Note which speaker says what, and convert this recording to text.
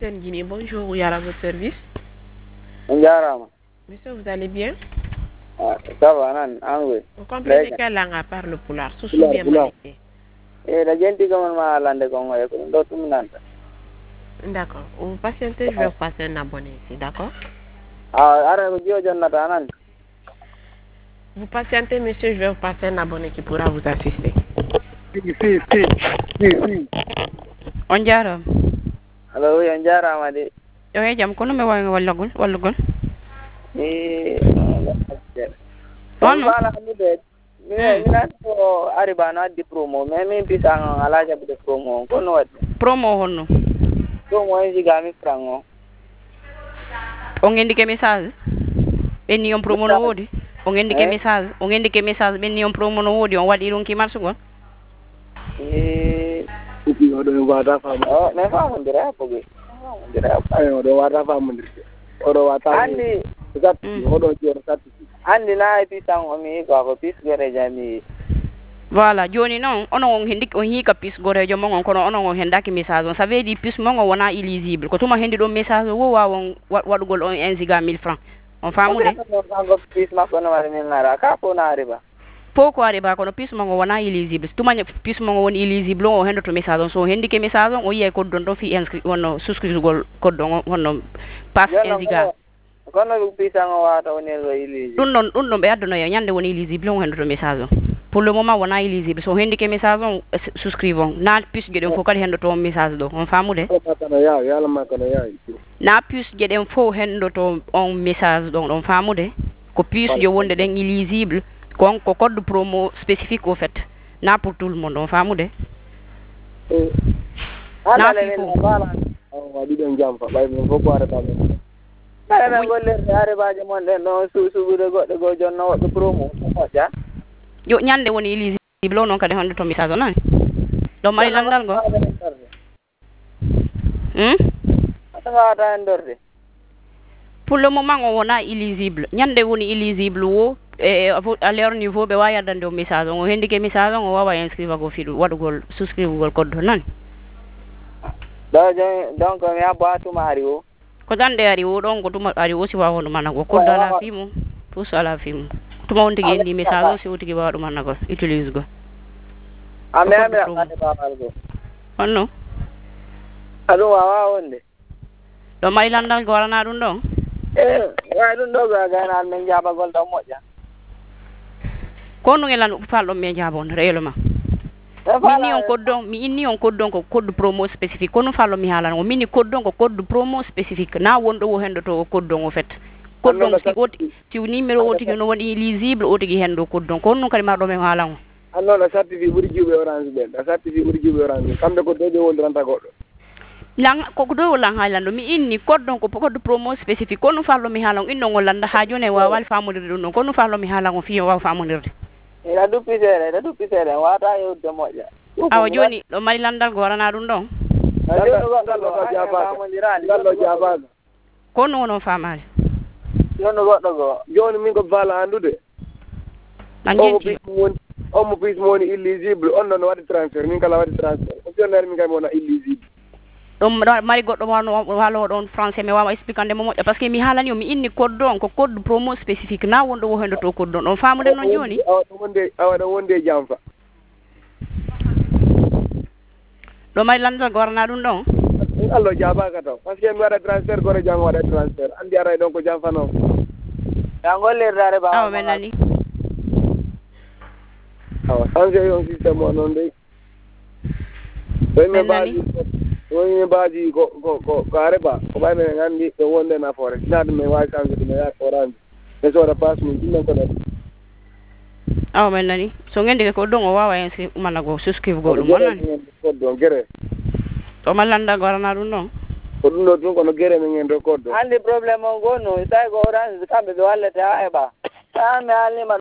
Speaker 1: Guinée, bonjour, Yara, votre service.
Speaker 2: Njarama.
Speaker 1: Monsieur, vous allez bien?
Speaker 2: Ça va, nan, angue.
Speaker 1: Vous comprenez quelle langue à parle Pulaar? Susu bien malike.
Speaker 2: La gente comme ma lande Congo, do tum nanta.
Speaker 1: D'accord. Vous patientez, je vais vous passer un abonné ici, d'accord?
Speaker 2: Ara ko jio jonnata nan.
Speaker 1: Vous patientez, monsieur, je vais vous passer un abonné qui pourra vous assister.
Speaker 2: Si.
Speaker 3: On jaram.
Speaker 2: Hello, oui, on jarama de.
Speaker 3: Yo e jam kono me wa wallugol.
Speaker 2: On bala ni de. Mina ko aribana di promo, mais min pisang ala jabu de promo. Kono wat.
Speaker 3: Promo honno.
Speaker 2: Promo e jigami frango.
Speaker 3: On indique message. Benni on promo no wodi. On indique message. On indique message benni on promo no wodi on wadi ron ki marsu gon.
Speaker 4: Upi odo wada famu.
Speaker 2: Me famu dira poge.
Speaker 4: Odo wada famu dira. Odo wata.
Speaker 2: Andi
Speaker 4: zati odo jor zati.
Speaker 2: Andi na pisang o mi ko pis gore jami.
Speaker 3: Voilà, joni non, on hendik on hika pis gore jo mongon kono on hendaki message on. Ça veut dire pis mongon wona illisible. Ko tuma hendi do message wo wa won wadugol on 1 giga 1000 francs. On famu de.
Speaker 2: On pis ma kono wala min ngara ka po na riba.
Speaker 3: Poko ariba kono pis mongon wona illisible. Tuma pis mongon won illisible on hendo to message on. So hendike message on o yiye ko don fi inscrit on souscrire gol ko don on pass 1 giga.
Speaker 2: Kono pisang o wata on el illisible.
Speaker 3: Dun non be addono yo nyande woni illisible on hendo to message on. Pour le moment wona illisible. So hendike message on souscrivons. Na puce geden fo kadi hendo to message do. On famu de. Na puce geden fo hendo to on message do. On famu de. Ko puce yo wonde den illisible. Ko code promo spécifique au fait. Na pour tout le monde. On famu de.
Speaker 2: Na fifo. Wadi den jamfa bay min fo ko arata min. Bay men golle are baaje mon den no suusugude goddo go jonno waddo promo ko ja.
Speaker 3: Yo nyande woni illisible non kadi hondo to message non. Do mari landal go.
Speaker 2: Ata ndorde.
Speaker 3: Pour le moment on wona illisible. Nyande woni illisible wo à leur niveau be waya dande o message on hendike message on wawa inscrire go fidu wadugol souscrire gol code non.
Speaker 2: Donc mi abatu mari o.
Speaker 3: Ko dande ari wo don ko tuma ari wo si wa hono manago code ala fimu. Tous ala fimu. Tuma on tigi ndi message si wotigi wa dum manago utilise go.
Speaker 2: Ame ade babal go.
Speaker 3: Onno.
Speaker 2: Ado wawa wonde.
Speaker 3: Do mari landal go warana dum don.
Speaker 2: Wa dum do ga na men jaba gol do moja.
Speaker 3: Kono ngelan fallo me jabon réellement. Mi inni on code ko code promo spécifique kono fallo mi halan o mini code ko code promo spécifique na wondo wo hendo to code o fait code si oti ti numéro oti no woni lisible oti gi hendo code kono kadi ma do me halan
Speaker 4: anno la certificat buri jube orange ben la certificat buri jube orange kambe ko dojo wondiranta goddo
Speaker 3: lang ko do lang halando mi inni code ko code promo spécifique kono fallo mi halan inno ngolanda ha jone wa wal famude dum kono fallo mi halan o fi wa famude
Speaker 2: ila dupisere wata yo de moja
Speaker 3: awa joni do mari landal go warana dum don
Speaker 4: dallo jaba
Speaker 3: kono wono famale
Speaker 2: yono goddo go
Speaker 4: joni min ko vala andude
Speaker 3: nangenti
Speaker 4: o mo pis moni illisible on non wadi transfer min kala wadi transfer o jonner min kay mona illisible
Speaker 3: dum mari goddo walo don français mi wawa expliquer mo parce que mi halani mi inni code don ko code promo spécifique na wondo wo hendo to code don famude non joni
Speaker 4: awada wonde jamfa
Speaker 3: do mari landal gorna dum don
Speaker 4: allo jaba ka taw parce que mi wada transfer gore jang wada transfer andi ara don ko jamfa non
Speaker 2: ya golle dare ba
Speaker 3: aw menani
Speaker 4: aw sanjay on système on non de woni baaji ko areba ko bay men ngandi to wonde na fore naade me way sangue me ya orange e so da pass mi dinna ko dum
Speaker 3: aw men nani so ngende ko dongo wawa en si manago souscribe go dum nani
Speaker 4: ko don gere
Speaker 3: to malanda gorana dum non
Speaker 4: ko dum do dum ko no gere men ngendo ko do
Speaker 2: andi problème on go no sai go orange kambe do wallete ha eba ta me alni ma